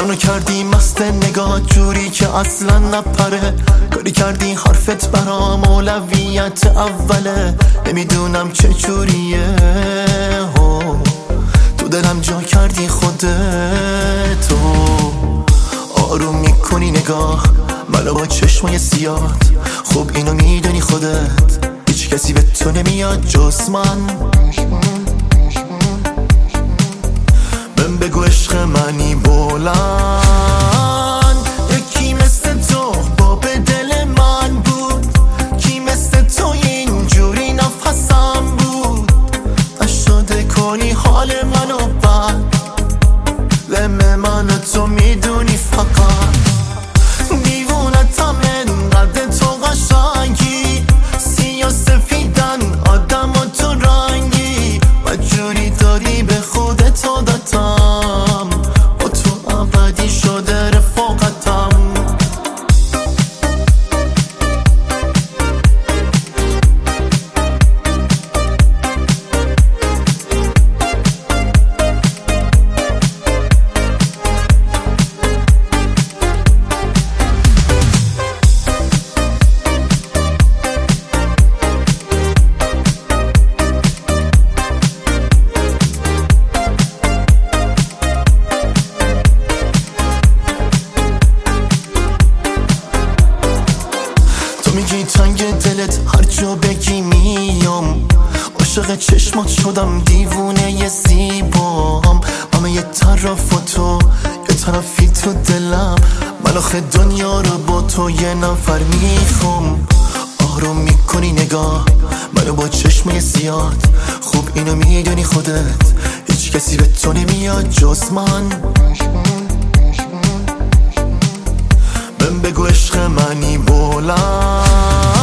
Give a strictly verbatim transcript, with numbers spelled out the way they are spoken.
منو کردی مست نگاه جوری که اصلا نپره. کاری کردی حرفت برام اولویت اوله. نمیدونم چه جوریه تو دلم جا کردی خودتو. آروم میکنی نگاه منو با چشمای سیاد. خب اینو میدونی خودت هیچ کسی به تو نمیاد جز من. بهم بگو عشق منی بلند. یکی مثل تو با به دل من بود. کی مثل تو اینجوری نفسم بود. نشده کنی حال منو بد. لمه منو تو میدونی فقط. دیوونتم انقدر تو قشنگی. سیاه سفیدن آدم و تو رنگی. و جوری داری به خودت عادتم. با تو ابدی شده رفاقتم. میگی تنگ دلت هر جا بگی میام. عاشق چشمات شدم دیوونه ی زیبام. همه یه طرفاتو یه طرفی تو دلم. من آخه دنیا رو با تو یه نفر میخوام. آروم میکنی نگاه منو با چشمه سیاد. خوب اینو میدونی خودت هیچ کسی به تو نمیاد جز من. بهم بگو عشق منی بلند.